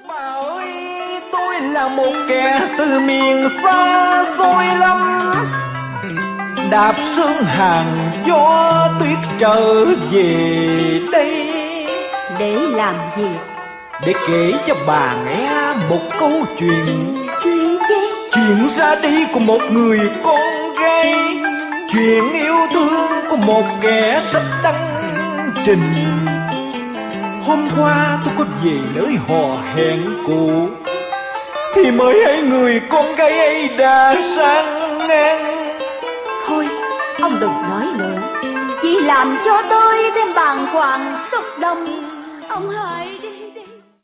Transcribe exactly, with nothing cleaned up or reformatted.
Bà ơi, tôi là một kẻ từ miền xa xôi lắm, đạp sương hàng gió tuyết trở về đây. Để làm gì? Để kể cho bà nghe một câu chuyện. Chuyện gì? Chuyện ra đi của một người con gái, chuyện yêu thương của một kẻ sắp đăng trình. Hôm qua tôi có về nơi hò hẹn cũ, thì mới thấy người con gái ấy đã sang ngang. Thôi, ông đừng nói nữa, chỉ làm cho tôi thêm bàng hoàng xúc động. Ông hãy đi.